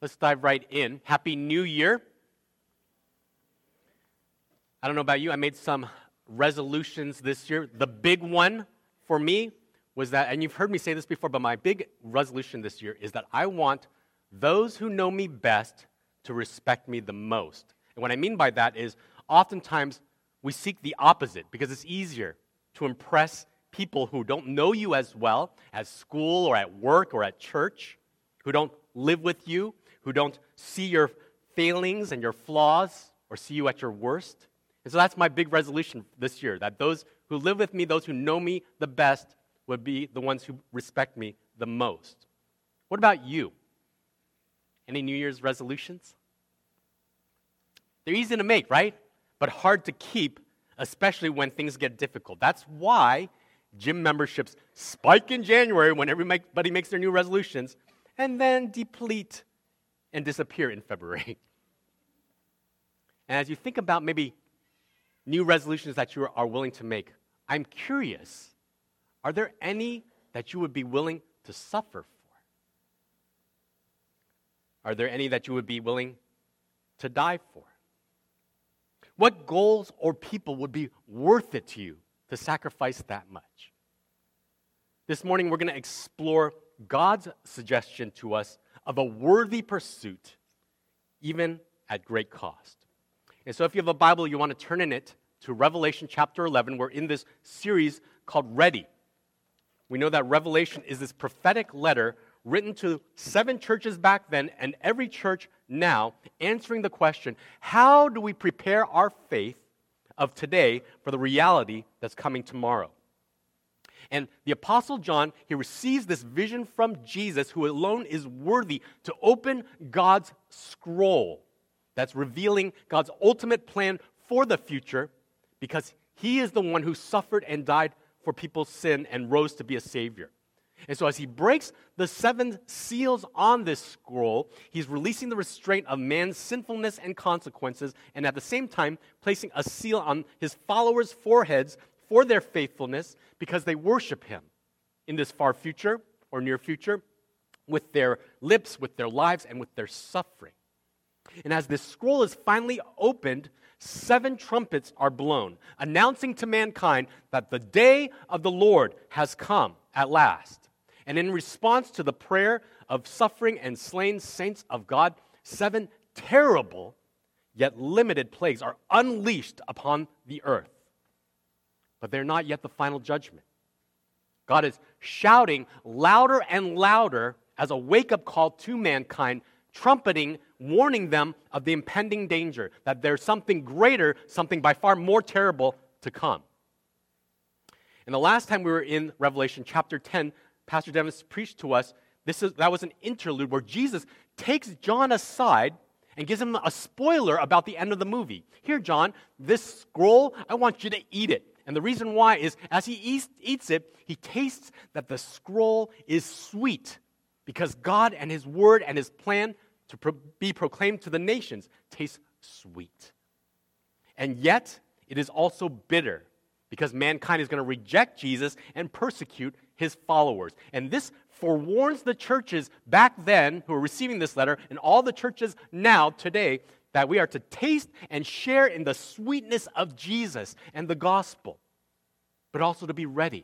Let's dive right in. Happy New Year. I don't know about you, I made some resolutions this year. The big one for me was that, and you've heard me say this before, but my big resolution this year is that I want those who know me best to respect me the most. And what I mean by that is oftentimes we seek the opposite because it's easier to impress people who don't know you as well at school or at work or at church, who don't live with you, who don't see your failings and your flaws or see you at your worst. And so that's my big resolution this year, that those who live with me, those who know me the best, would be the ones who respect me the most. What about you? Any New Year's resolutions? They're easy to make, right? But hard to keep, especially when things get difficult. That's why gym memberships spike in January when everybody makes their new resolutions, and then deplete and disappear in February. And as you think about maybe new resolutions that you are willing to make, I'm curious, are there any that you would be willing to suffer for? Are there any that you would be willing to die for? What goals or people would be worth it to you to sacrifice that much? This morning we're going to explore God's suggestion to us of a worthy pursuit, even at great cost. And so if you have a Bible, you want to turn in it to Revelation chapter 11. We're in this series called Ready. We know that Revelation is this prophetic letter written to 7 churches back then and every church now, answering the question, how do we prepare our faith of today for the reality that's coming tomorrow? And the Apostle John, he receives this vision from Jesus, who alone is worthy to open God's scroll that's revealing God's ultimate plan for the future, because he is the one who suffered and died for people's sin and rose to be a Savior. And so as he breaks the 7 seals on this scroll, he's releasing the restraint of man's sinfulness and consequences, and at the same time placing a seal on his followers' foreheads for their faithfulness, because they worship him in this far future or near future with their lips, with their lives, and with their suffering. And as this scroll is finally opened, 7 trumpets are blown, announcing to mankind that the day of the Lord has come at last. And in response to the prayer of suffering and slain saints of God, 7 terrible yet limited plagues are unleashed upon the earth. But they're not yet the final judgment. God is shouting louder and louder as a wake-up call to mankind, trumpeting, warning them of the impending danger, that there's something greater, something by far more terrible to come. And the last time we were in Revelation chapter 10, Pastor Dennis preached to us, that was an interlude where Jesus takes John aside and gives him a spoiler about the end of the movie. Here, John, this scroll, I want you to eat it. And the reason why is, as he eats it, he tastes that the scroll is sweet, because God and his word and his plan to be proclaimed to the nations tastes sweet. And yet, it is also bitter, because mankind is going to reject Jesus and persecute his followers. And this forewarns the churches back then who are receiving this letter, and all the churches now, today, that we are to taste and share in the sweetness of Jesus and the gospel, but also to be ready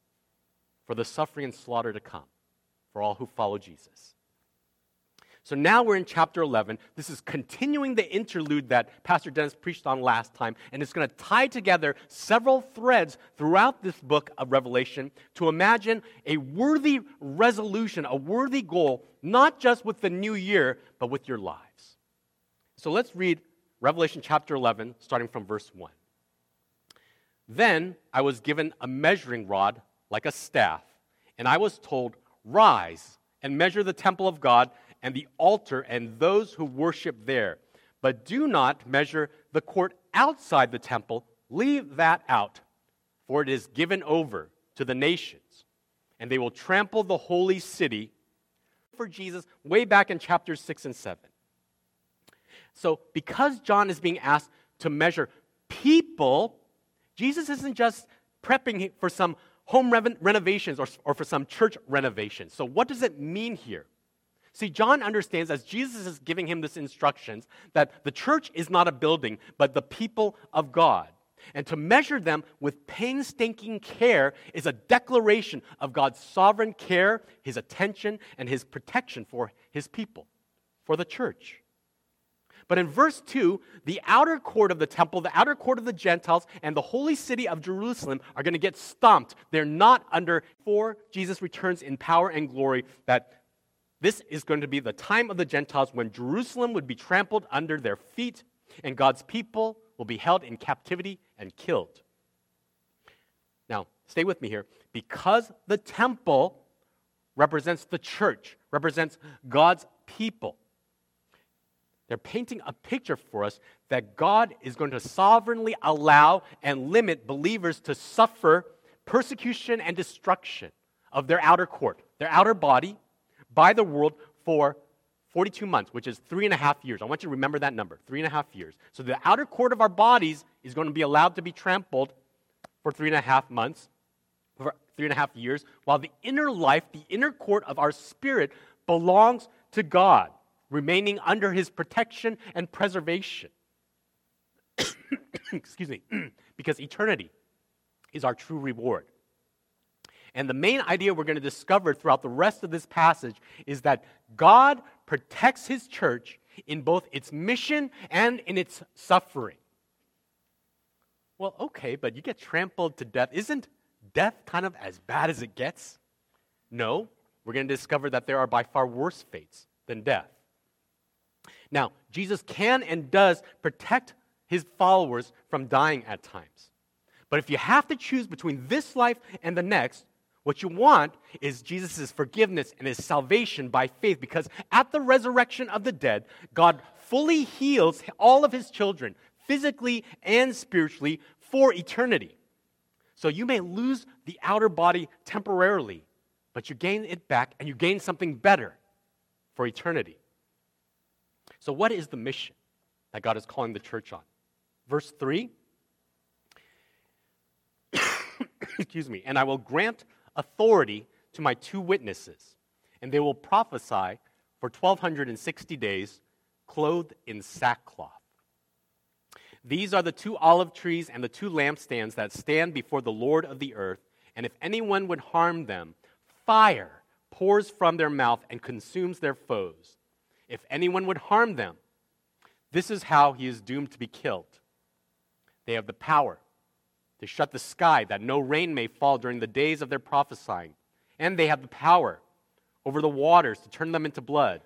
for the suffering and slaughter to come for all who follow Jesus. So now we're in chapter 11. This is continuing the interlude that Pastor Dennis preached on last time, and it's going to tie together several threads throughout this book of Revelation to imagine a worthy resolution, a worthy goal, not just with the new year, but with your lives. So let's read Revelation chapter 11, starting from verse 1. Then I was given a measuring rod like a staff, and I was told, "Rise and measure the temple of God and the altar and those who worship there. But do not measure the court outside the temple. Leave that out, for it is given over to the nations, and they will trample the holy city." For Jesus, way back in chapters 6 and 7. So because John is being asked to measure people, Jesus isn't just prepping for some home renovations or for some church renovations. So what does it mean here? See, John understands as Jesus is giving him this instructions that the church is not a building, but the people of God. And to measure them with painstaking care is a declaration of God's sovereign care, his attention, and his protection for his people, for the church. But in verse 2, the outer court of the temple, the outer court of the Gentiles, and the holy city of Jerusalem are going to get stomped. They're not under, before Jesus returns in power and glory, that this is going to be the time of the Gentiles when Jerusalem would be trampled under their feet, and God's people will be held in captivity and killed. Now, stay with me here. Because the temple represents the church, represents God's people, they're painting a picture for us that God is going to sovereignly allow and limit believers to suffer persecution and destruction of their outer court, their outer body, by the world for 42 months, which is 3.5 years. I want you to remember that number, 3.5 years. So the outer court of our bodies is going to be allowed to be trampled for 3.5 months, for 3.5 years, while the inner life, the inner court of our spirit belongs to God, remaining under his protection and preservation. Excuse me. Because eternity is our true reward. And the main idea we're going to discover throughout the rest of this passage is that God protects his church in both its mission and in its suffering. Well, okay, but you get trampled to death. Isn't death kind of as bad as it gets? No, we're going to discover that there are by far worse fates than death. Now, Jesus can and does protect his followers from dying at times. But if you have to choose between this life and the next, what you want is Jesus' forgiveness and his salvation by faith, because at the resurrection of the dead, God fully heals all of his children, physically and spiritually, for eternity. So you may lose the outer body temporarily, but you gain it back and you gain something better for eternity. So what is the mission that God is calling the church on? Verse 3, excuse me, and I will grant authority to my 2 witnesses, and they will prophesy for 1,260 days, clothed in sackcloth. These are the 2 olive trees and the 2 lampstands that stand before the Lord of the earth, and if anyone would harm them, fire pours from their mouth and consumes their foes. If anyone would harm them, this is how he is doomed to be killed. They have the power to shut the sky that no rain may fall during the days of their prophesying. And they have the power over the waters to turn them into blood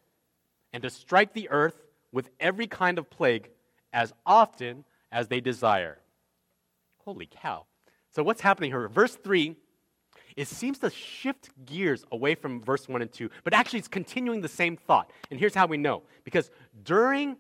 and to strike the earth with every kind of plague as often as they desire. Holy cow. So what's happening here? Verse 3, it seems to shift gears away from verse 1 and 2, but actually it's continuing the same thought. And here's how we know. Because during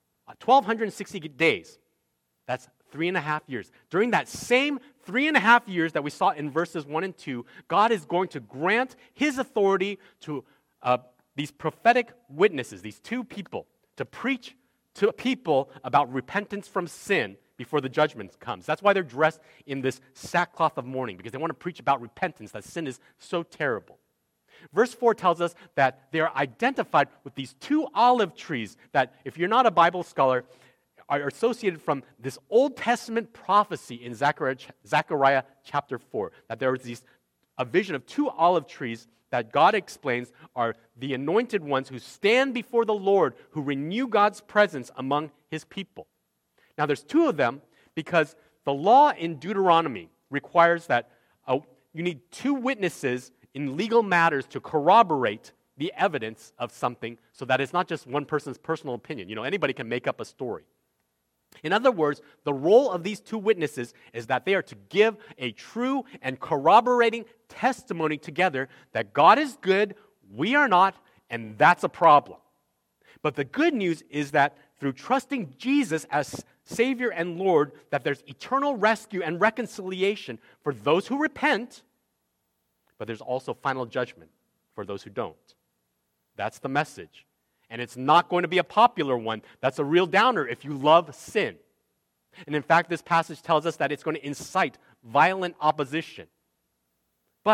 1,260 days, that's 3.5 years. During that same 3.5 years that we saw in verses 1 and 2, God is going to grant his authority to these prophetic witnesses, these 2 people, to preach to people about repentance from sin before the judgment comes. That's why they're dressed in this sackcloth of mourning, because they want to preach about repentance, that sin is so terrible. Verse 4 tells us that they are identified with these 2 olive trees that, if you're not a Bible scholar, are associated from this Old Testament prophecy in Zechariah chapter 4, that there is a vision of 2 olive trees that God explains are the anointed ones who stand before the Lord, who renew God's presence among his people. Now, there's 2 of them because the law in Deuteronomy requires that you need 2 witnesses in legal matters to corroborate the evidence of something, so that it's not just one person's personal opinion. You know, anybody can make up a story. In other words, the role of these 2 witnesses is that they are to give a true and corroborating testimony together that God is good, we are not, and that's a problem. But the good news is that through trusting Jesus as Savior and Lord, that there's eternal rescue and reconciliation for those who repent, but there's also final judgment for those who don't. That's the message. And it's not going to be a popular one. That's a real downer if you love sin. And in fact, this passage tells us that it's going to incite violent opposition. But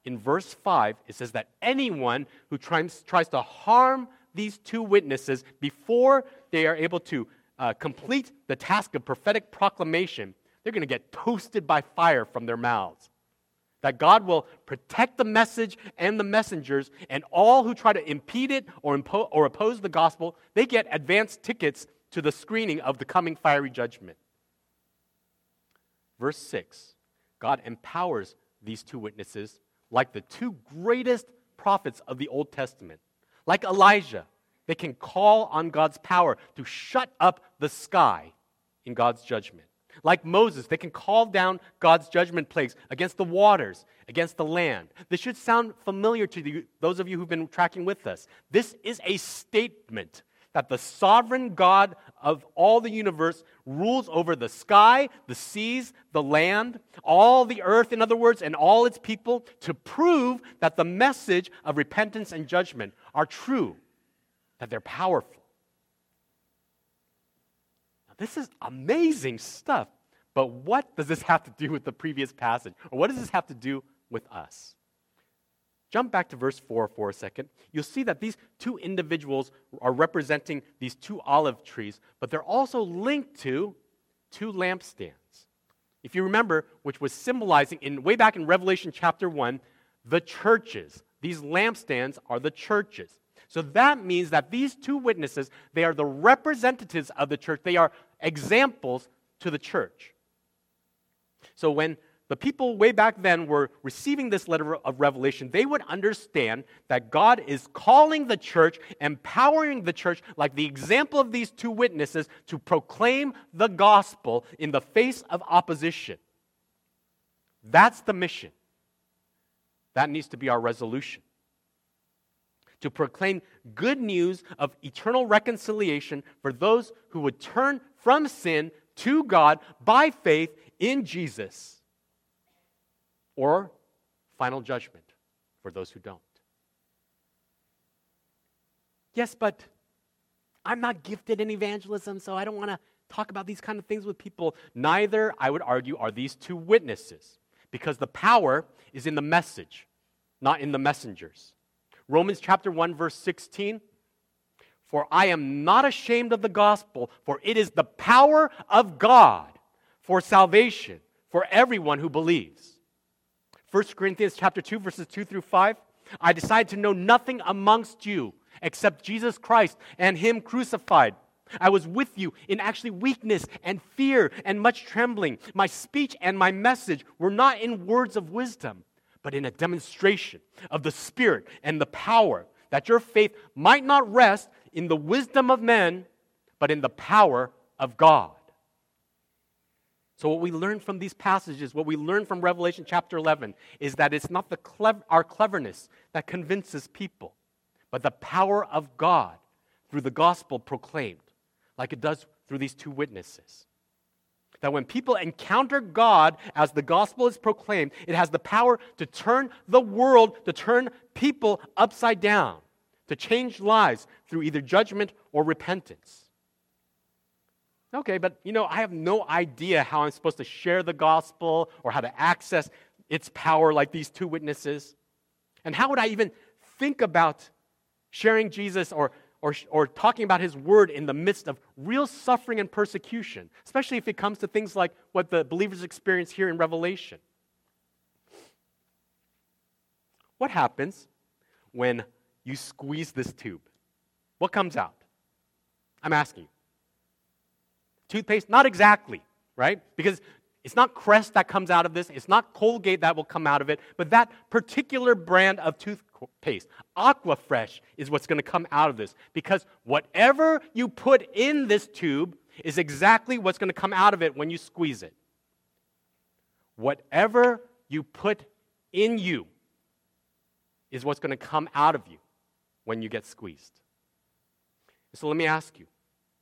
in verse 5, it says that anyone who tries to harm these two witnesses before they are able to complete the task of prophetic proclamation, they're going to get toasted by fire from their mouths. That God will protect the message and the messengers, and all who try to impede it or oppose the gospel, they get advance tickets to the screening of the coming fiery judgment. Verse 6, God empowers these two witnesses like the two greatest prophets of the Old Testament. Like Elijah, they can call on God's power to shut up the sky in God's judgment. Like Moses, they can call down God's judgment plagues against the waters, against the land. This should sound familiar to those of you who've been tracking with us. This is a statement that the sovereign God of all the universe rules over the sky, the seas, the land, all the earth, in other words, and all its people, to prove that the message of repentance and judgment are true, that they're powerful. This is amazing stuff, but what does this have to do with the previous passage? Or what does this have to do with us? Jump back to verse 4 for a second. You'll see that these two individuals are representing these two olive trees, but they're also linked to two lampstands. If you remember, which was symbolizing, way back in Revelation chapter 1, the churches. These lampstands are the churches. So that means that these two witnesses, they are the representatives of the church. They are examples to the church. So when the people way back then were receiving this letter of Revelation, they would understand that God is calling the church, empowering the church, like the example of these two witnesses, to proclaim the gospel in the face of opposition. That's the mission. That needs to be our resolution. To proclaim good news of eternal reconciliation for those who would turn from sin to God by faith in Jesus, or final judgment for those who don't. Yes, but I'm not gifted in evangelism, so I don't want to talk about these kind of things with people. Neither, I would argue, are these two witnesses, because the power is in the message, not in the messengers. Romans chapter 1, verse 16, "For I am not ashamed of the gospel, for it is the power of God for salvation for everyone who believes." 1 Corinthians chapter 2, verses 2 through 5, "I decided to know nothing amongst you except Jesus Christ and Him crucified. I was with you in actually weakness and fear and much trembling. My speech and my message were not in words of wisdom, but in a demonstration of the Spirit and the power, that your faith might not rest in the wisdom of men, but in the power of God." So what we learn from these passages, what we learn from Revelation chapter 11, is that it's not our cleverness that convinces people, but the power of God through the gospel proclaimed, like it does through these two witnesses. That when people encounter God as the gospel is proclaimed, it has the power to turn the world, to turn people upside down, to change lives through either judgment or repentance. Okay, but I have no idea how I'm supposed to share the gospel or how to access its power like these two witnesses. And how would I even think about sharing Jesus or talking about His word in the midst of real suffering and persecution, especially if it comes to things like what the believers experience here in Revelation? What happens when you squeeze this tube? What comes out? I'm asking you. Toothpaste? Not exactly, right? Because it's not Crest that comes out of this. It's not Colgate that will come out of it. But that particular brand of toothpaste, Aquafresh, is what's going to come out of this. Because whatever you put in this tube is exactly what's going to come out of it when you squeeze it. Whatever you put in you is what's going to come out of you when you get squeezed. So let me ask you,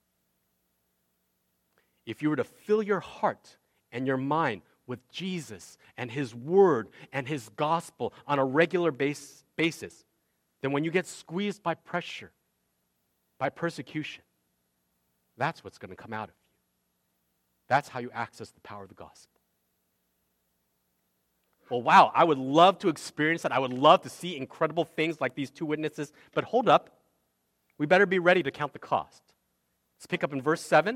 if you were to fill your heart and your mind with Jesus and His Word and His gospel on a regular basis, then when you get squeezed by pressure, by persecution, that's what's going to come out of you. That's how you access the power of the gospel. Well, wow, I would love to experience that. I would love to see incredible things like these two witnesses. But hold up. We better be ready to count the cost. Let's pick up in verse 7.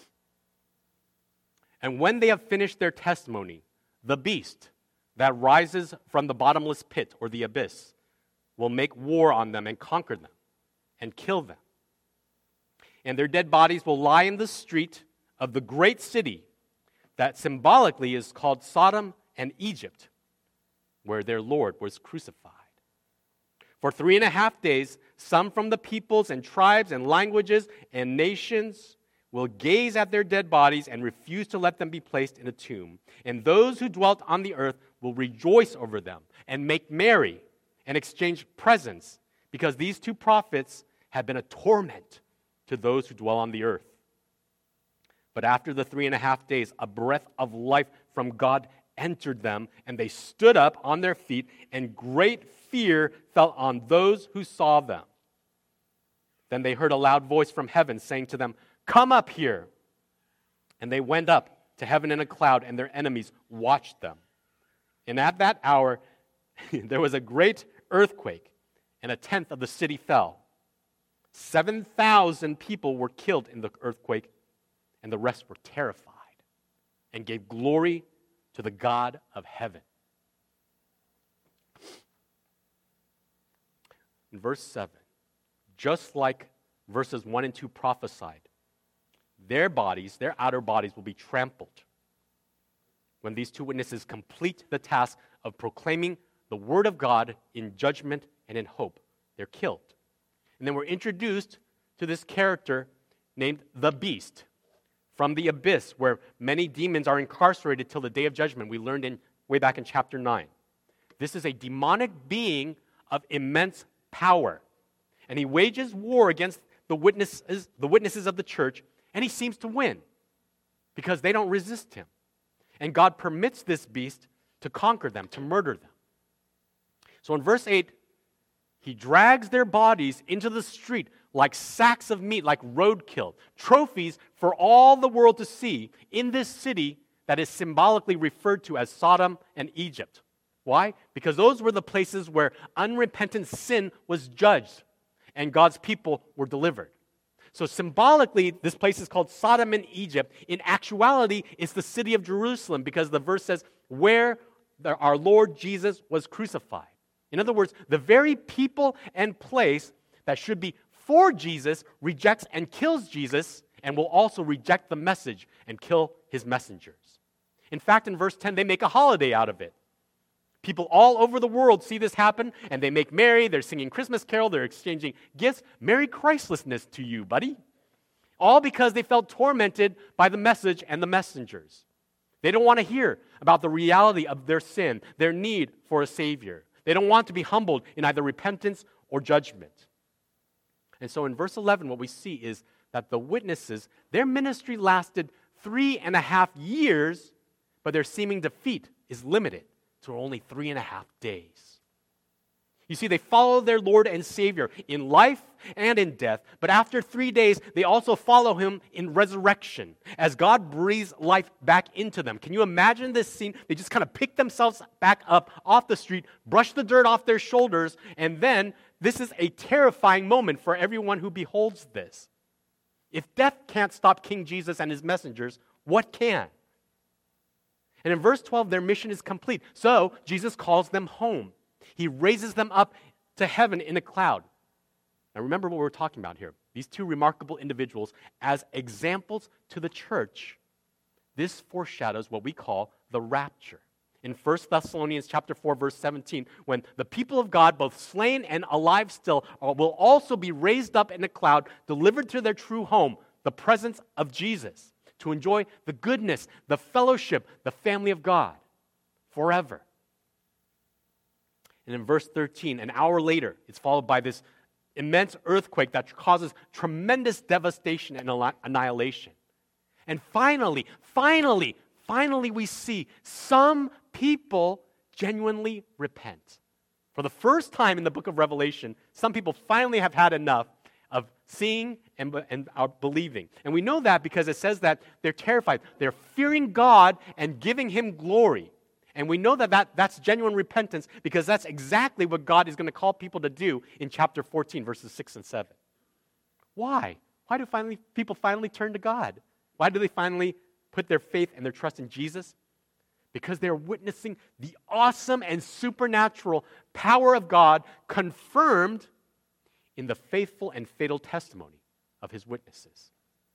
And when they have finished their testimony, the beast that rises from the bottomless pit or the abyss will make war on them and conquer them and kill them. And their dead bodies will lie in the street of the great city that symbolically is called Sodom and Egypt, where their Lord was crucified. For 3.5 days, some from the peoples and tribes and languages and nations will gaze at their dead bodies and refuse to let them be placed in a tomb. And those who dwelt on the earth will rejoice over them and make merry and exchange presents, because these two prophets have been a torment to those who dwell on the earth. But after the 3.5 days, a breath of life from God entered them, and they stood up on their feet, and great fear fell on those who saw them. Then they heard a loud voice from heaven saying to them, "Come up here." And they went up to heaven in a cloud, and their enemies watched them. And at that hour, there was a great earthquake, and 1/10 of the city fell. 7,000 people were killed in the earthquake, and the rest were terrified and gave glory to the God of heaven. In verse 7, just like verses 1 and 2 prophesied, their bodies, their outer bodies, will be trampled when these two witnesses complete the task of proclaiming the word of God in judgment and in hope. They're killed. And then we're introduced to this character named the Beast from the abyss, where many demons are incarcerated till the day of judgment. We learned way back in chapter 9. This is a demonic being of immense power. And he wages war against the witnesses of the church, and he seems to win because they don't resist him. And God permits this beast to conquer them, to murder them. So in verse 8, he drags their bodies into the street like sacks of meat, like roadkill, trophies for all the world to see in this city that is symbolically referred to as Sodom and Egypt. Why? Because those were the places where unrepentant sin was judged and God's people were delivered. So symbolically, this place is called Sodom and Egypt. In actuality, it's the city of Jerusalem, because the verse says, where our Lord Jesus was crucified. In other words, the very people and place that should be for Jesus rejects and kills Jesus, and will also reject the message and kill his messengers. In fact, in verse 10, they make a holiday out of it. People all over the world see this happen, and they make merry. They're singing Christmas carol. They're exchanging gifts. Merry Christlessness to you, buddy. All because they felt tormented by the message and the messengers. They don't want to hear about the reality of their sin, their need for a Savior. They don't want to be humbled in either repentance or judgment. And so in verse 11, what we see is that the witnesses, their ministry lasted 3.5 years, but their seeming defeat is limited to only 3.5 days. You see, they follow their Lord and Savior in life and in death, but after 3 days, they also follow him in resurrection as God breathes life back into them. Can you imagine this scene? They just kind of pick themselves back up off the street, brush the dirt off their shoulders, and then this is a terrifying moment for everyone who beholds this. If death can't stop King Jesus and his messengers, what can? And in verse 12, their mission is complete. So Jesus calls them home. He raises them up to heaven in a cloud. Now remember what we're talking about here. These two remarkable individuals as examples to the church. This foreshadows what we call the rapture. In 1 Thessalonians chapter 4, verse 17, when the people of God, both slain and alive still, will also be raised up in a cloud, delivered to their true home, the presence of Jesus, to enjoy the goodness, the fellowship, the family of God forever. And in verse 13, an hour later, it's followed by this immense earthquake that causes tremendous devastation and annihilation. And finally, we see some people genuinely repent. For the first time in the book of Revelation, some people finally have had enough of seeing and are believing. And we know that because it says that they're terrified. They're fearing God and giving him glory. And we know that's genuine repentance because that's exactly what God is going to call people to do in chapter 14, verses 6 and 7. Why? Why do people finally turn to God? Why do they finally put their faith and their trust in Jesus? Because they're witnessing the awesome and supernatural power of God confirmed in the faithful and fatal testimony of his witnesses.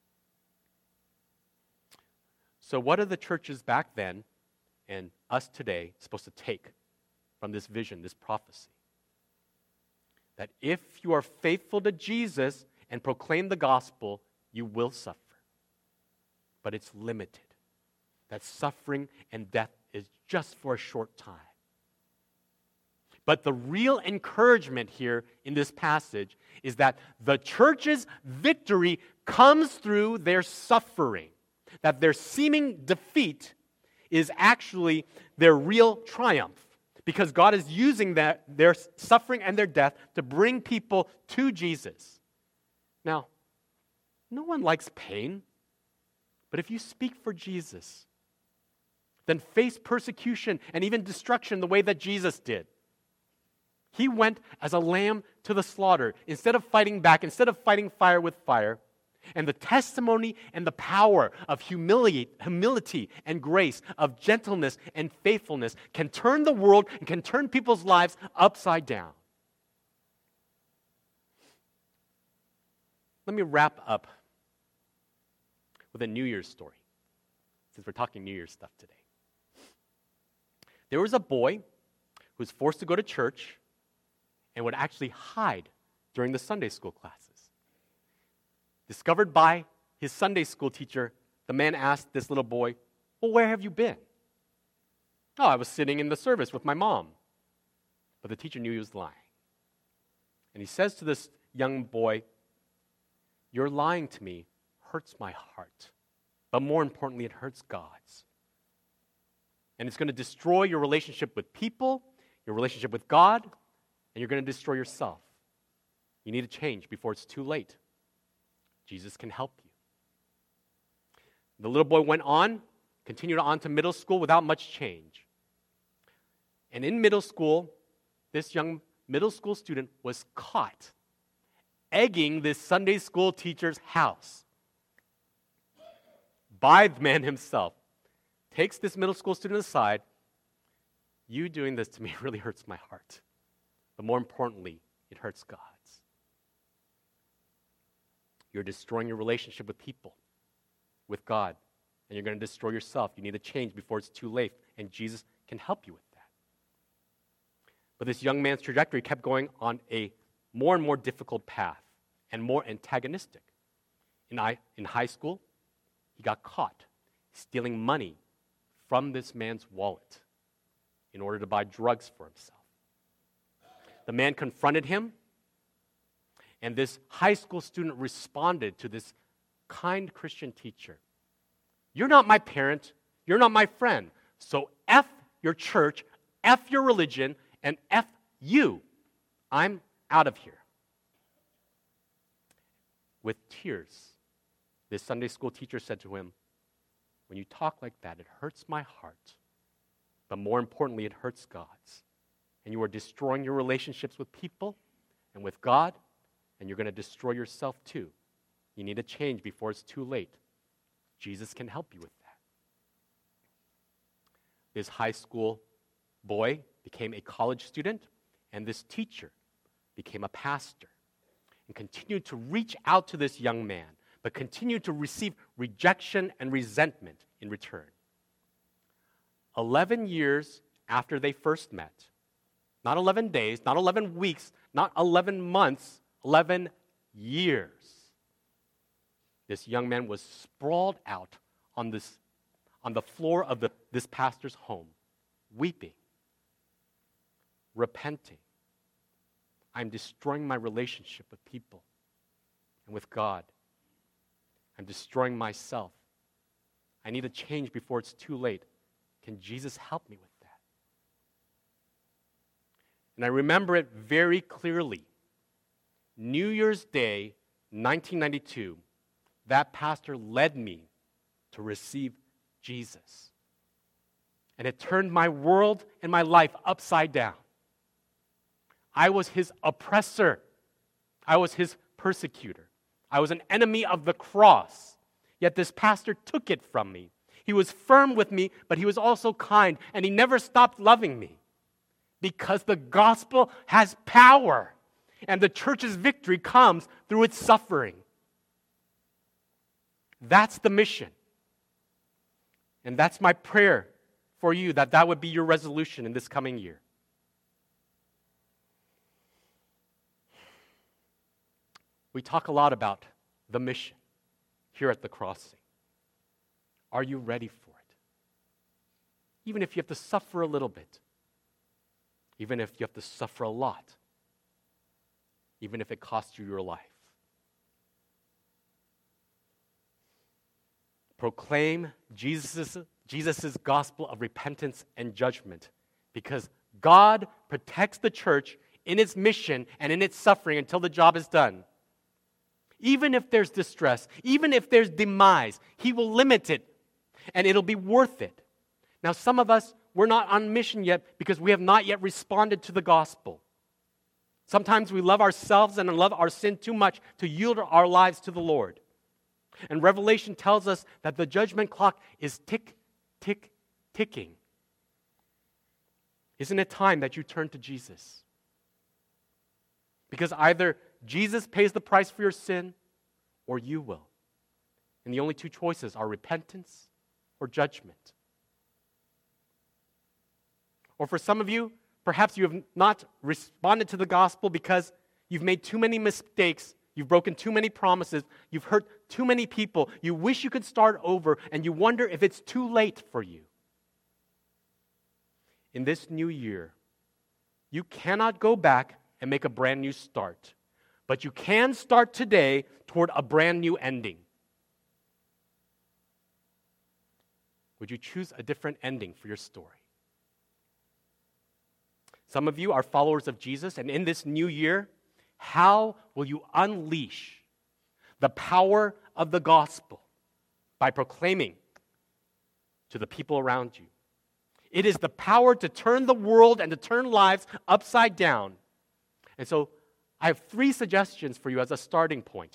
So what are the churches back then and us today supposed to take from this vision, this prophecy? That if you are faithful to Jesus and proclaim the gospel, you will suffer. But it's limited. That suffering and death is just for a short time. But the real encouragement here in this passage is that the church's victory comes through their suffering. That their seeming defeat is actually their real triumph. Because God is using their suffering and their death to bring people to Jesus. Now, no one likes pain. But if you speak for Jesus, then face persecution and even destruction the way that Jesus did. He went as a lamb to the slaughter. Instead of fighting back, instead of fighting fire with fire, and the testimony and the power of humility and grace, of gentleness and faithfulness can turn the world and can turn people's lives upside down. Let me wrap up with a New Year's story, since we're talking New Year's stuff today. There was a boy who was forced to go to church and would actually hide during the Sunday school classes. Discovered by his Sunday school teacher, the man asked this little boy, "Well, where have you been?" "Oh, I was sitting in the service with my mom." But the teacher knew he was lying. And he says to this young boy, "Your lying to me hurts my heart, but more importantly, it hurts God's. And it's going to destroy your relationship with people, your relationship with God, and you're going to destroy yourself. You need to change before it's too late. Jesus can help you." The little boy went on, continued on to middle school without much change. And in middle school, this young middle school student was caught egging this Sunday school teacher's house by the man himself. Takes this middle school student aside. "You doing this to me really hurts my heart. But more importantly, it hurts God's. You're destroying your relationship with people, with God, and you're going to destroy yourself. You need to change before it's too late, and Jesus can help you with that." But this young man's trajectory kept going on a more and more difficult path and more antagonistic. In high school, he got caught stealing money from this man's wallet in order to buy drugs for himself. The man confronted him, and this high school student responded to this kind Christian teacher. "You're not my parent, you're not my friend, so F your church, F your religion, and F you. I'm out of here." With tears, this Sunday school teacher said to him, "When you talk like that, it hurts my heart, but more importantly, it hurts God's. And you are destroying your relationships with people and with God, and you're going to destroy yourself too. You need to change before it's too late. Jesus can help you with that." This high school boy became a college student, and this teacher became a pastor and continued to reach out to this young man, but continued to receive rejection and resentment in return. 11 years after they first met, not 11 days, not 11 weeks, not 11 months, 11 years, this young man was sprawled out on the floor of this pastor's home, weeping, repenting. "I'm destroying my relationship with people and with God. I'm destroying myself. I need to change before it's too late. Can Jesus help me with that?" And I remember it very clearly. New Year's Day, 1992, that pastor led me to receive Jesus. And it turned my world and my life upside down. I was his oppressor. I was his persecutor. I was an enemy of the cross. Yet this pastor took it from me. He was firm with me, but he was also kind, and he never stopped loving me. Because the gospel has power, and the church's victory comes through its suffering. That's the mission. And that's my prayer for you, that that would be your resolution in this coming year. We talk a lot about the mission here at the Crossing. Are you ready for it? Even if you have to suffer a little bit, even if you have to suffer a lot, even if it costs you your life. Proclaim Jesus' gospel of repentance and judgment, because God protects the church in its mission and in its suffering until the job is done. Even if there's distress, even if there's demise, He will limit it, and it'll be worth it. Now, some of us, we're not on mission yet because we have not yet responded to the gospel. Sometimes we love ourselves and love our sin too much to yield our lives to the Lord. And Revelation tells us that the judgment clock is tick, tick, ticking. Isn't it time that you turn to Jesus? Because either Jesus pays the price for your sin, or you will. And the only two choices are repentance or judgment. Or for some of you, perhaps you have not responded to the gospel because you've made too many mistakes, you've broken too many promises, you've hurt too many people, you wish you could start over, and you wonder if it's too late for you. In this new year, you cannot go back and make a brand new start. But you can start today toward a brand new ending. Would you choose a different ending for your story? Some of you are followers of Jesus, and in this new year, how will you unleash the power of the gospel? By proclaiming to the people around you. It is the power to turn the world and to turn lives upside down. And so, I have 3 suggestions for you as a starting point.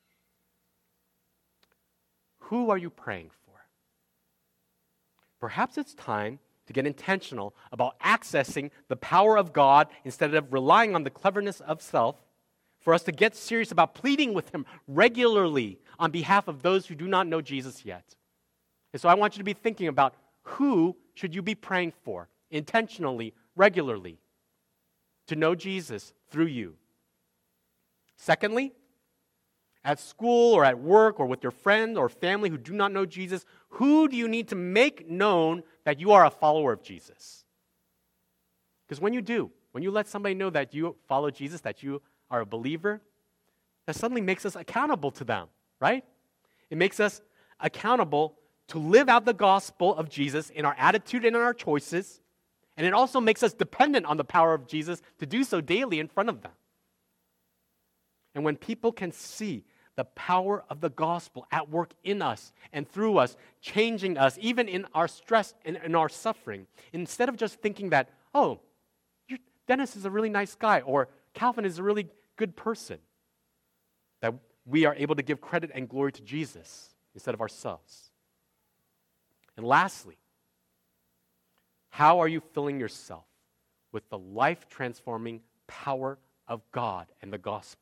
Who are you praying for? Perhaps it's time to get intentional about accessing the power of God instead of relying on the cleverness of self, for us to get serious about pleading with Him regularly on behalf of those who do not know Jesus yet. And so I want you to be thinking about who should you be praying for intentionally, regularly, to know Jesus through you. Secondly, at school or at work or with your friend or family who do not know Jesus, who do you need to make known that you are a follower of Jesus? Because when you do, when you let somebody know that you follow Jesus, that you are a believer, that suddenly makes us accountable to them, right? It makes us accountable to live out the gospel of Jesus in our attitude and in our choices, and it also makes us dependent on the power of Jesus to do so daily in front of them. And when people can see the power of the gospel at work in us and through us, changing us, even in our stress and in our suffering, instead of just thinking that, oh, Dennis is a really nice guy, or Calvin is a really good person, that we are able to give credit and glory to Jesus instead of ourselves. And lastly, how are you filling yourself with the life-transforming power of God and the gospel?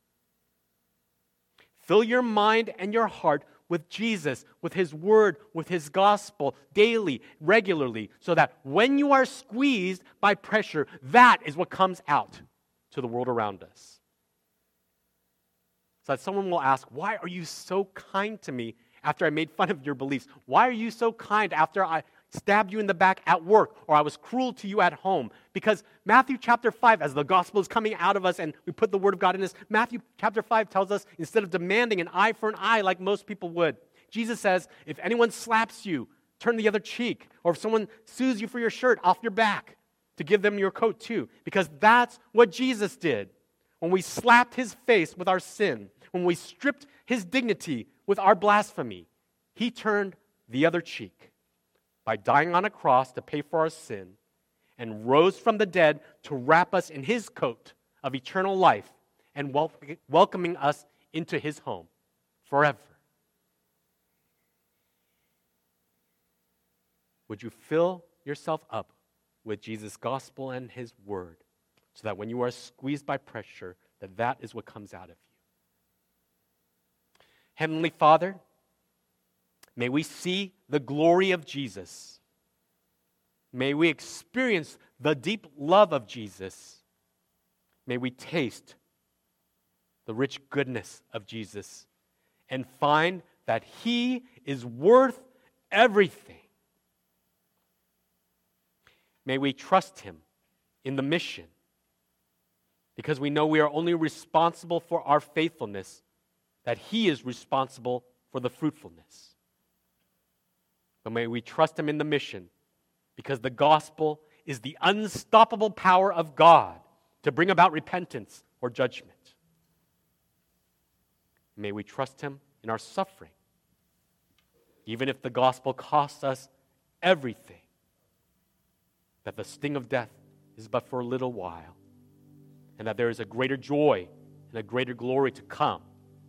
Fill your mind and your heart with Jesus, with His Word, with His gospel, daily, regularly, so that when you are squeezed by pressure, that is what comes out to the world around us. So that someone will ask, why are you so kind to me after I made fun of your beliefs? Why are you so kind after I stabbed you in the back at work, or I was cruel to you at home? Because Matthew chapter 5, as the gospel is coming out of us and we put the word of God in us, Matthew chapter 5 tells us, instead of demanding an eye for an eye like most people would, Jesus says, if anyone slaps you, turn the other cheek. Or if someone sues you for your shirt, off your back, to give them your coat too. Because that's what Jesus did. When we slapped His face with our sin, when we stripped His dignity with our blasphemy, He turned the other cheek. by dying on a cross to pay for our sin, and rose from the dead to wrap us in his coat of eternal life and welcoming us into his home forever. Would you fill yourself up with Jesus' gospel and his word so that when you are squeezed by pressure, that is what comes out of you? Heavenly Father, may we see the glory of Jesus. May we experience the deep love of Jesus. May we taste the rich goodness of Jesus and find that he is worth everything. May we trust him in the mission because we know we are only responsible for our faithfulness, that he is responsible for the fruitfulness. But may we trust him in the mission because the gospel is the unstoppable power of God to bring about repentance or judgment. May we trust him in our suffering, even if the gospel costs us everything, that the sting of death is but for a little while, and that there is a greater joy and a greater glory to come.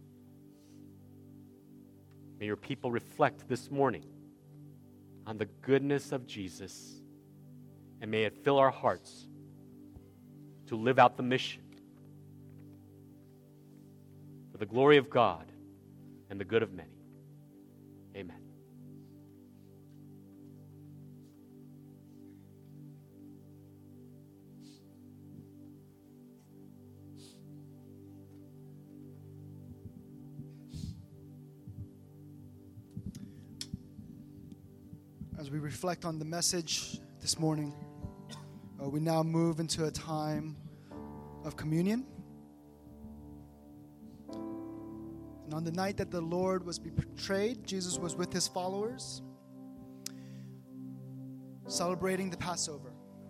May your people reflect this morning on the goodness of Jesus, and may it fill our hearts to live out the mission for the glory of God and the good of many. Amen. As we reflect on the message this morning, we now move into a time of communion. And on the night that the Lord was betrayed, Jesus was with his followers, celebrating the Passover.